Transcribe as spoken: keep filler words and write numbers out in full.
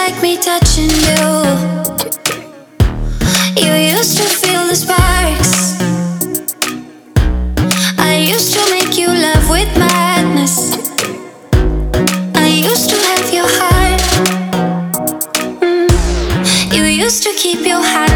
like me touching you. You used to feel the sparks. I used to make you love with madness. I used to have your heart. mm. You used to keep your heart